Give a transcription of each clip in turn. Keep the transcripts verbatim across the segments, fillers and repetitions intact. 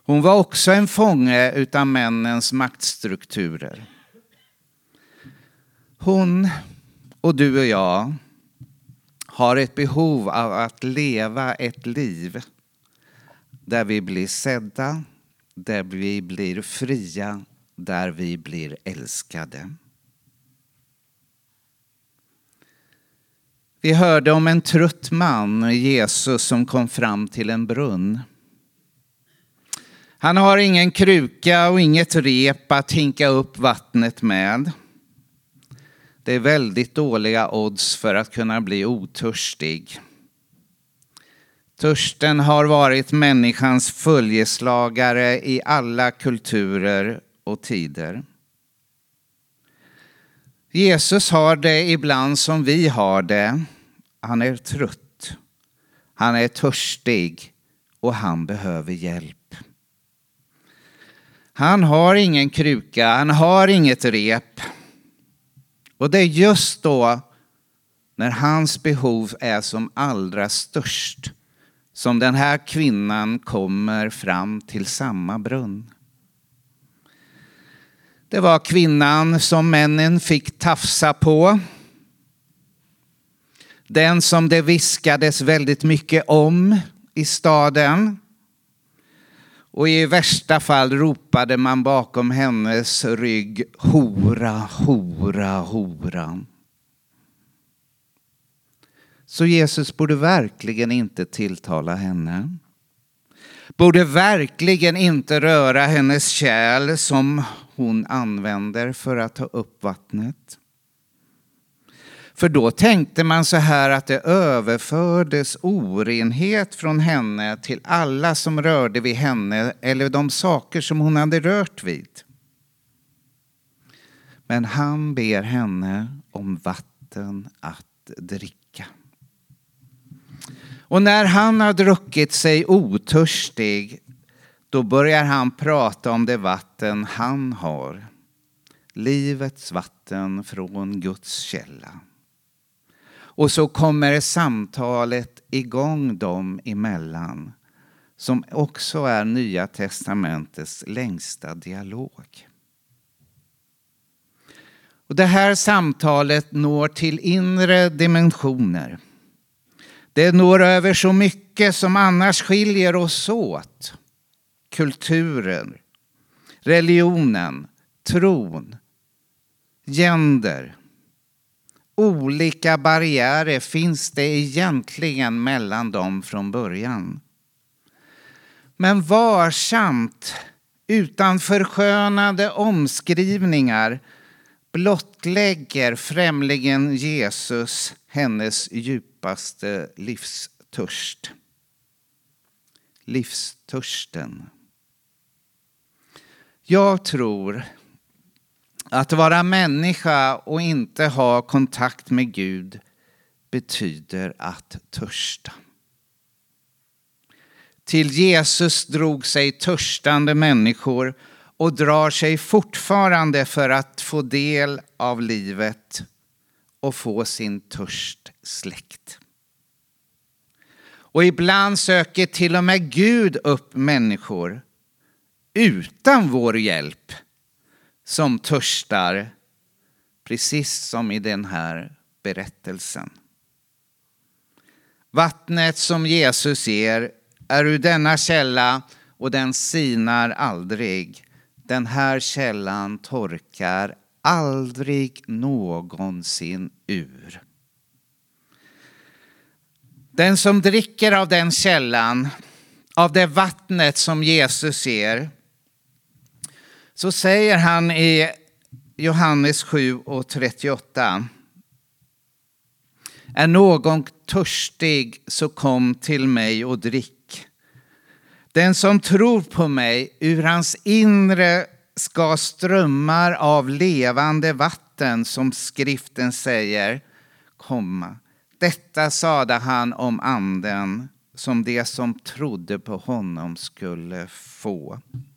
Hon var också en fånge utan männens maktstrukturer. Hon och du och jag har ett behov av att leva ett liv där vi blir sedda, där vi blir fria, där vi blir älskade. Vi hörde om en trött man, Jesus, som kom fram till en brunn. Han har ingen kruka och inget rep att hinka upp vattnet med. Det är väldigt dåliga odds för att kunna bli otörstig. Törsten har varit människans följeslagare i alla kulturer och tider. Jesus har det ibland som vi har det. Han är trött. Han är törstig och han behöver hjälp. Han har ingen kruka, han har inget rep. Och det är just då när hans behov är som allra störst som den här kvinnan kommer fram till samma brunn. Det var kvinnan som männen fick tafsa på. Den som det viskades väldigt mycket om i staden. Och i värsta fall ropade man bakom hennes rygg: hora, hora, hora. Så Jesus borde verkligen inte tilltala henne. Borde verkligen inte röra hennes kärl som hon använder för att ta upp vattnet. För då tänkte man så här att det överfördes orenhet från henne till alla som rörde vid henne eller de saker som hon hade rört vid. Men han ber henne om vatten att dricka. Och när han har druckit sig otörstig, då börjar han prata om det vatten han har. Livets vatten från Guds källa. Och så kommer samtalet igång dem emellan, som också är Nya testamentets längsta dialog. Och det här samtalet når till inre dimensioner. Det når över så mycket som annars skiljer oss åt. Kulturen, religionen, tron, gender. Olika barriärer finns det egentligen mellan dem från början. Men varsamt, utan förskönade omskrivningar, blottlägger främlingen Jesus hennes djupaste livstörst. Livstörsten. Jag tror att vara människa och inte ha kontakt med Gud betyder att törsta. Till Jesus drog sig törstande människor och drar sig fortfarande för att få del av livet och få sin törst släckt. Och ibland söker till och med Gud upp människor utan vår hjälp som törstar, precis som i den här berättelsen. Vattnet som Jesus ger är ur denna källa och den sinar aldrig. Den här källan torkar aldrig någonsin ur. Den som dricker av den källan, av det vattnet som Jesus ger, så säger han i Johannes sju och trettioåtta: är någon törstig så kom till mig och drick. Den som tror på mig, ur hans inre ska strömmar av levande vatten, som skriften säger, komma. Detta sade han om anden som det som trodde på honom skulle få.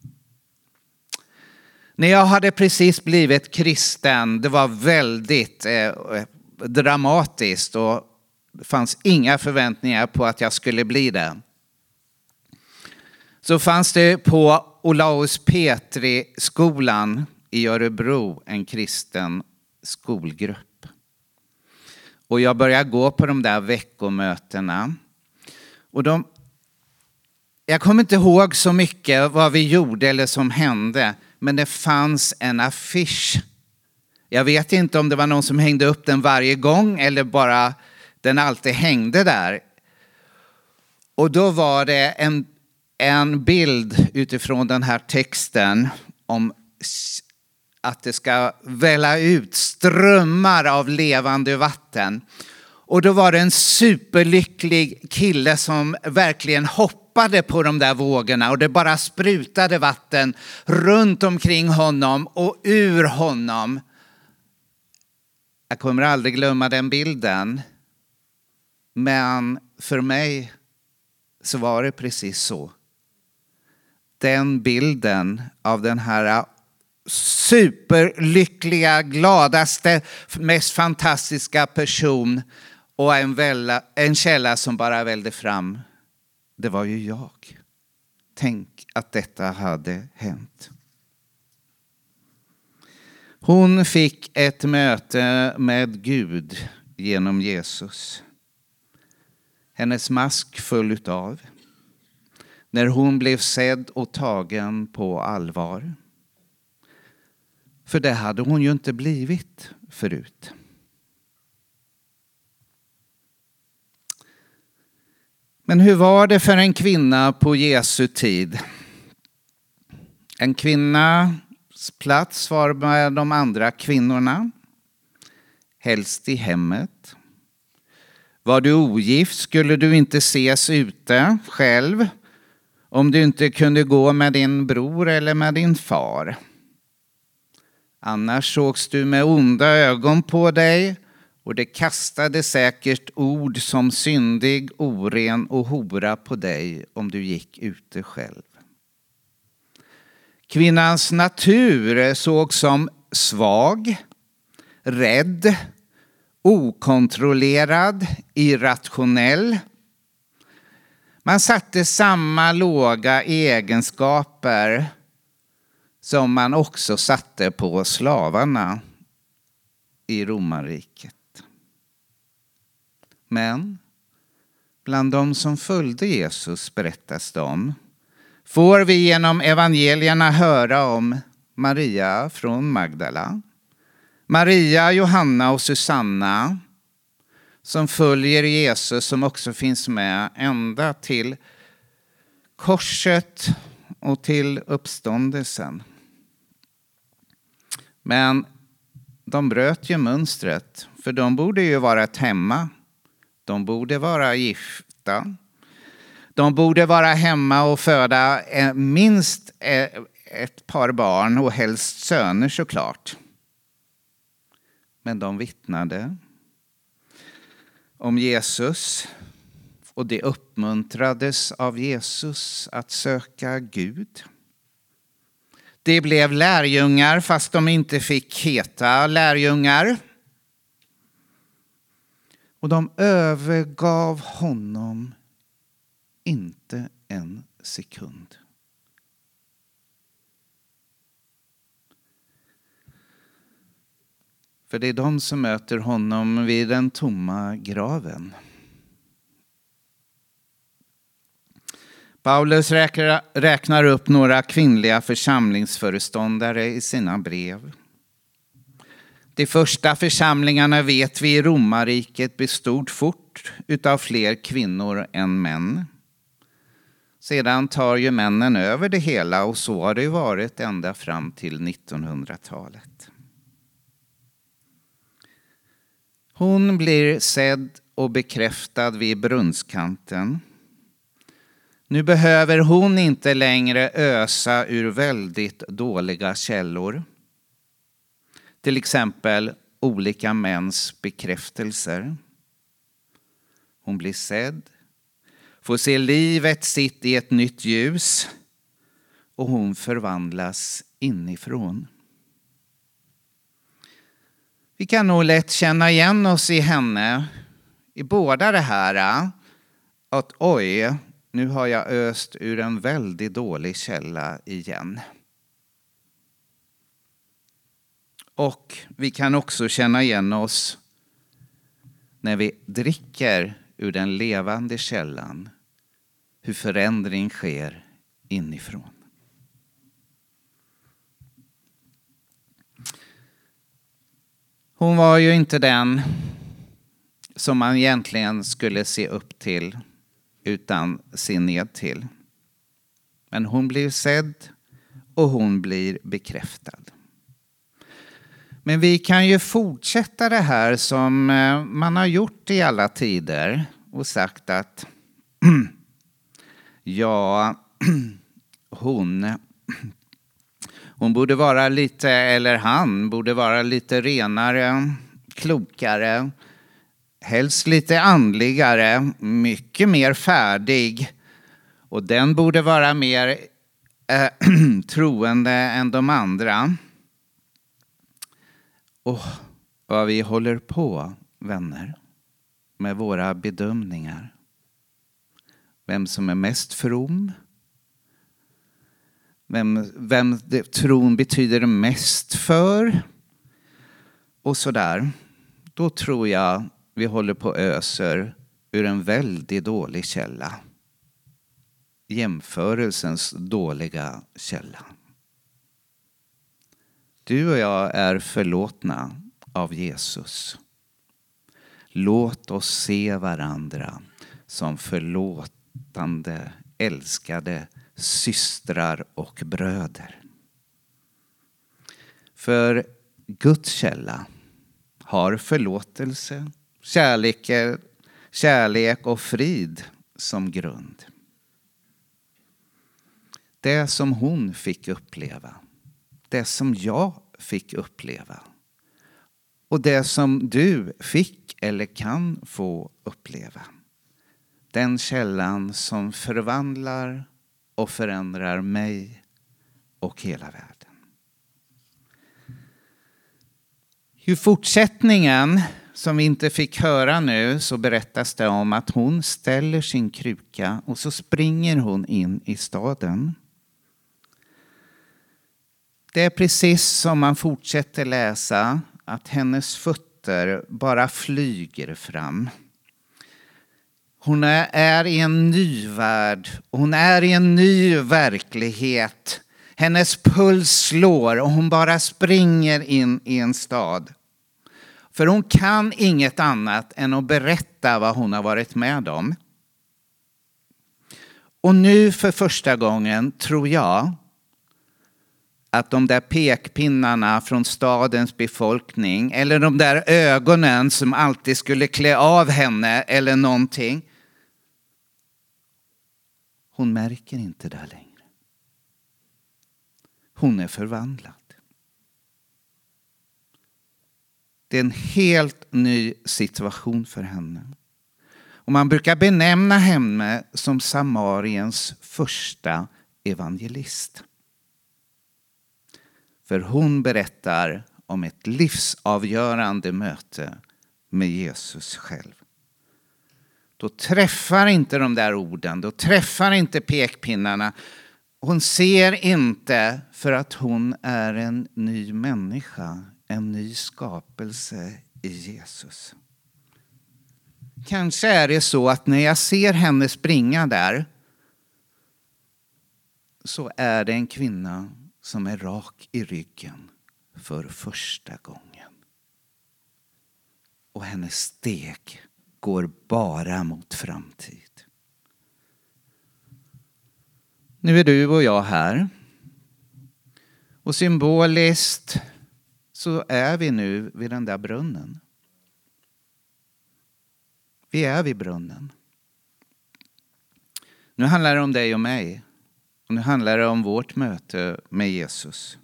När jag hade precis blivit kristen, det var väldigt eh, dramatiskt och det fanns inga förväntningar på att jag skulle bli det. så fanns det på Olaus Petri-skolan i Örebro en kristen skolgrupp. Och jag började gå på de där veckomötena. Och de, jag kommer inte ihåg så mycket vad vi gjorde eller som hände. Men det fanns en affisch. Jag vet inte om det var någon som hängde upp den varje gång eller bara den alltid hängde där. Och då var det en, en bild utifrån den här texten om att det ska välla ut strömmar av levande vatten. Och då var det en superlycklig kille som verkligen hoppade på de där vågorna. Och det bara sprutade vatten runt omkring honom och ur honom. Jag kommer aldrig glömma den bilden. Men för mig så var det precis så. Den bilden av den här superlyckliga, gladaste, mest fantastiska person och en, välla, en källa som bara välde fram. Det var ju jag. Tänk att detta hade hänt. Hon fick ett möte med Gud genom Jesus. Hennes mask föll av när hon blev sedd och tagen på allvar. För det hade hon ju inte blivit förut. Men hur var det för en kvinna på Jesu tid? En kvinnas plats var med de andra kvinnorna. Helst i hemmet. Var du ogift skulle du inte ses ute själv. Om du inte kunde gå med din bror eller med din far. Annars sågs du med onda ögon på dig. Och det kastade säkert ord som syndig, oren och hora på dig om du gick ute själv. Kvinnans natur såg som svag, rädd, okontrollerad, irrationell. Man satte samma låga egenskaper som man också satte på slavarna i romarriket. Men bland de som följde Jesus berättas det om, får vi genom evangelierna höra om Maria från Magdala, Maria, Johanna och Susanna som följer Jesus, som också finns med ända till korset och till uppståndelsen. Men de bröt ju mönstret, för de borde ju vara hemma. De borde vara gifta. De borde vara hemma och föda minst ett par barn och helst söner såklart. Men de vittnade om Jesus och det uppmuntrades av Jesus att söka Gud. Det blev lärjungar fast de inte fick heta lärjungar. Och de övergav honom inte en sekund. För det är de som möter honom vid den tomma graven. Paulus räknar upp några kvinnliga församlingsföreståndare i sina brev. De första församlingarna vet vi i romarriket bestod fort utav fler kvinnor än män. Sedan tar ju männen över det hela och så har det varit ända fram till nittonhundratalet. Hon blir sedd och bekräftad vid brunnskanten. Nu behöver hon inte längre ösa ur väldigt dåliga källor. Till exempel olika mäns bekräftelser. Hon blir sedd, får se livet sitt i ett nytt ljus och hon förvandlas inifrån. Vi kan nog lätt känna igen oss i henne i båda det här. Att oj, nu har jag öst ur en väldigt dålig källa igen. Och vi kan också känna igen oss när vi dricker ur den levande källan, hur förändring sker inifrån. Hon var ju inte den som man egentligen skulle se upp till utan se ned till. Men hon blir sedd och hon blir bekräftad. Men vi kan ju fortsätta det här som man har gjort i alla tider och sagt att ja, hon, hon borde vara lite, eller han borde vara lite renare, klokare, helst lite andligare, mycket mer färdig. Och den borde vara mer äh, troende än de andra. Och vad vi håller på, vänner, med våra bedömningar. Vem som är mest from. Vem, vem det, tron betyder mest för. Och sådär. Då tror jag vi håller på öser ur en väldigt dålig källa. Jämförelsens dåliga källa. Du och jag är förlåtna av Jesus. Låt oss se varandra som förlåtande, älskade systrar och bröder. För Guds källa har förlåtelse, kärlek, kärlek och frid som grund. Det som hon fick uppleva. Det som jag fick uppleva. Och det som du fick eller kan få uppleva. Den källan som förvandlar och förändrar mig och hela världen. I fortsättningen som vi inte fick höra nu så berättas det om att hon ställer sin kruka och så springer hon in i staden. Det är precis som man fortsätter läsa att hennes fötter bara flyger fram. Hon är, är i en ny värld. Hon är i en ny verklighet. Hennes puls slår och hon bara springer in i en stad. För hon kan inget annat än att berätta vad hon har varit med om. Och nu för första gången tror jag att de där pekpinnarna från stadens befolkning eller de där ögonen som alltid skulle klä av henne eller någonting. Hon märker inte det längre. Hon är förvandlad. Det är en helt ny situation för henne. Och man brukar benämna henne som Samariens första evangelist. För hon berättar om ett livsavgörande möte med Jesus själv. Då träffar inte de där orden, då träffar inte pekpinnarna. Hon ser inte för att hon är en ny människa, en ny skapelse i Jesus. Kanske är det så att när jag ser henne springa där så är det en kvinna som är rak i ryggen för första gången. Och hennes steg går bara mot framtid. Nu är du och jag här. Och symboliskt så är vi nu vid den där brunnen. Vi är vid brunnen. Nu handlar det om dig och mig. Och nu handlar det om vårt möte med Jesus.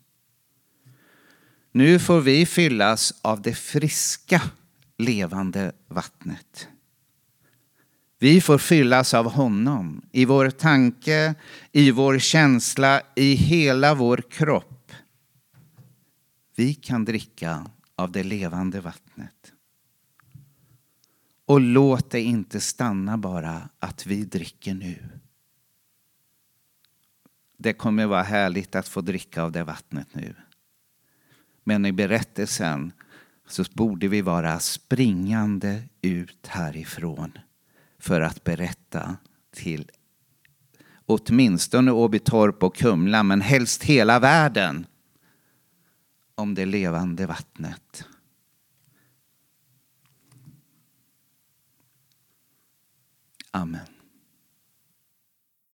Nu får vi fyllas av det friska, levande vattnet. Vi får fyllas av honom i vår tanke, i vår känsla, i hela vår kropp. Vi kan dricka av det levande vattnet. Och låt det inte stanna bara att vi dricker nu. Det kommer vara härligt att få dricka av det vattnet nu. Men i berättelsen så borde vi vara springande ut härifrån för att berätta till åtminstone Åbytorp och Kumla, men helst hela världen, om det levande vattnet. Amen.